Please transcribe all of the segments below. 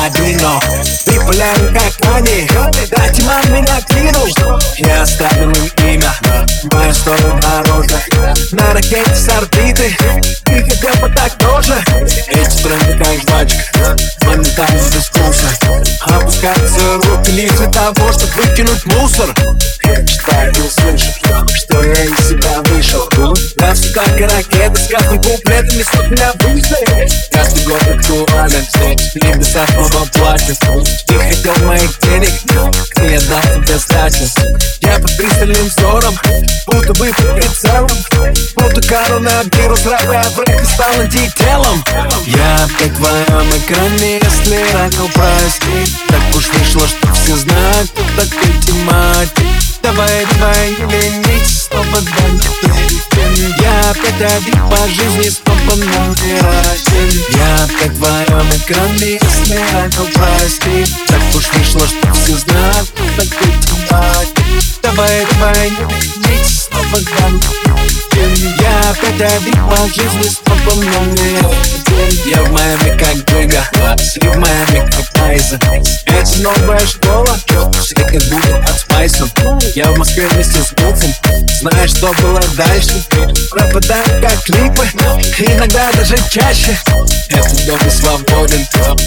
один, но ты популярен, как они. Дайте маме меня клину. Я оставил им имя, мою сторону дороже. На ракете с орбиты, ты хотел бы так тоже. Эти тренды как жвачка, моментально безвкусно. Опускаются руки лишь для того, чтобы выкинуть мусор. Я читаю и услышу, что я из себя вышел. Да все так и ракета с каждым куплетом несут меня выше. Каждый год актуален, небеса снова платят. Ты хотел моих денег, и я дал тебе сдачу. Я под пристальным взором, будто бы под прицелом. Будто коронавирус, равая в рэпе стал антителом. Я опять в твоем экране, если ракал прости. Так уж вышло, что все знают, кто такой тематик. Давай, не ленись, снова дай. Я опять один по жизни, снова номер один. Я опять в твоем экране, если ракал прости. Так уж вышло, что все знают, кто такой тематик. Давай, не ленись, снова дай. Я опять один по жизни, снова номер один. Я в Майами как Джига, ты в Майами как Тайсон. Это новая школа, все как будто от спайсов. Я в Москве вместе с Буфом. Знаешь, что было дальше? Пропадают как клипы, иногда даже чаще. Этот дом не свободен,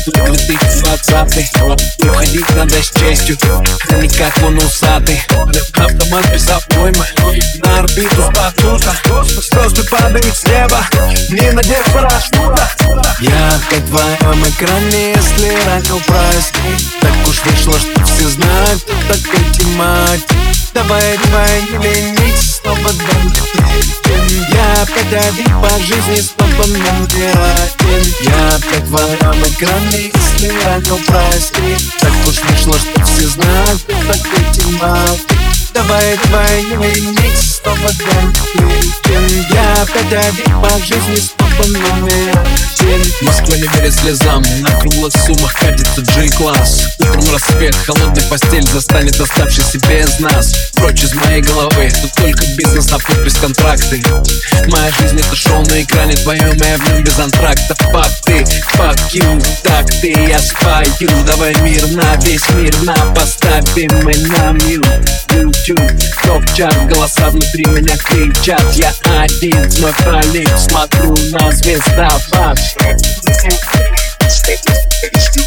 2020. Уходить надо с честью, а не как он усатый. Автомат без обоймы, на орбиту с батута. Звезды падают с неба, не надев парашюта. Я опять в твоем экране, если ракал прости. Так уж вышло, что все знают, кто такой тематик. Давай, не ленись, снова дай. Я опять один по жизни, снова номер один. Я опять в твоем экране, если ракал прости. Так уж вышло, что все знают, кто такой тематик. Давай, не ленись, снова дай. Я опять один по жизни, снова номер один. Москва не верит слезам, на круглых суммах катится G-класс. Утром рассвет, холодная постель застанет оставшийся без нас. Прочь из моей головы, тут только бизнес, а путь без контракты. Моя жизнь это шоу на экране твоем, я в нем без антракта. Факты, fuck you, так ты, я спою. Давай мирно, весь мир поставим мы на мир. YouTube, топ-чарт, голоса внутри меня кричат. Я один, мой пролив, смотрю на звездопад.